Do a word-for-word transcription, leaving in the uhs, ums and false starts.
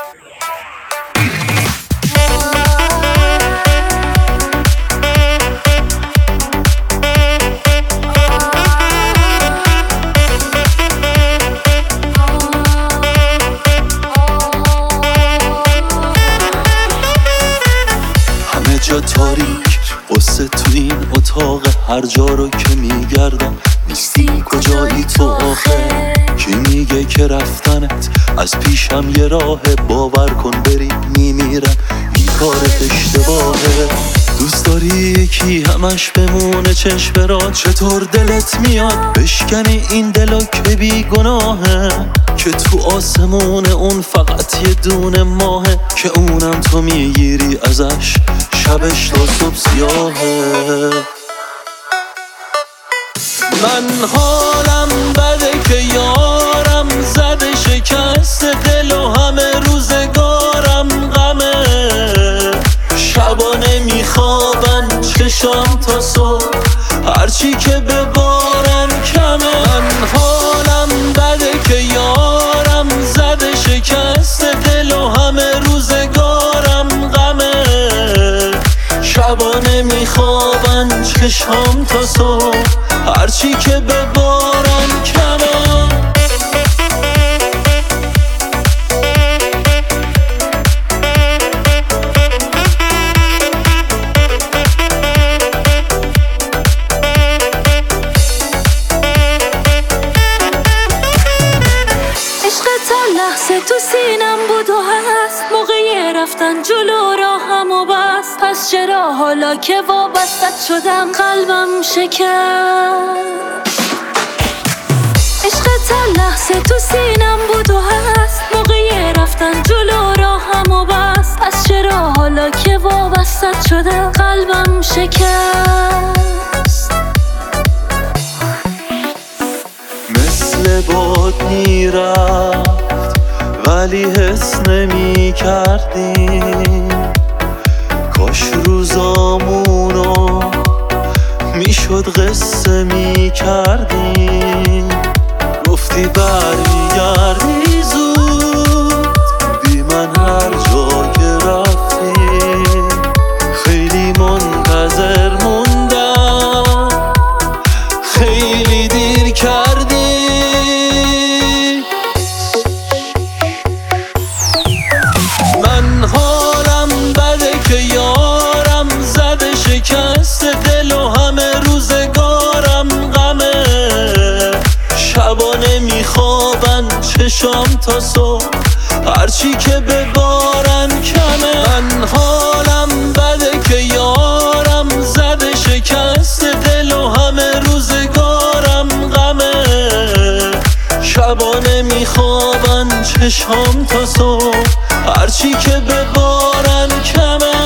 جا تاریک قصه تو این اتاق، هر جا رو که میگردم نیستی کجایی تو آخه؟ کی میگه که رفتنت از پیشم یه راهه؟ باور کن بری میمیرم این کارت اشتباهه. دوست داری یکی همش بمونه چشم را، چطور دلت میاد بشکنی این دلو که بی گناهه؟ که تو آسمون اون فقط یه دونه ماهه، که اونم تو میگیری ازش شبش تا صبح سیاهه. من حالم بده که یارم زده شکست دل و همه روزگارم غمه. شبا نمیخوابم چشام تا صبح، هرچی که ببارم کمه. من حالم بده که یارم زده شکست دل و همه روزگارم غمه. شبا نمیخوابم چشام تا صبح، هرچی که ببارم کمه. لحظه تو سینم بود و هست، موقع رفتن جلو راهم و بس. پس چرا حالا که وابستت شدم قلبم شکست؟ عشقت لحظه تو سینم بود و هست، موقع رفتن جلو راهم و بس. پس چرا حالا که وابستت شدم قلبم شکست؟ مثل باد میرفت ولی حس نمی کردیم، کاش روزامونو میشد قصه می کردیم. گفتی برمیگردی زود بی من هر جا که رفتی، خیلی منتظر موندم خیلی دیر کردی. من حالم بده که یارم زده شکست دل و همه روزگارم غمه. شبا نمیخوابن چشام تا صبح، هرچی که ببارن کمه. من حالم بده که یارم زده شکست دل و همه روزگارم غمه. شبا نمیخوابن چشام تا صبح، هرچی که ببارن کمه.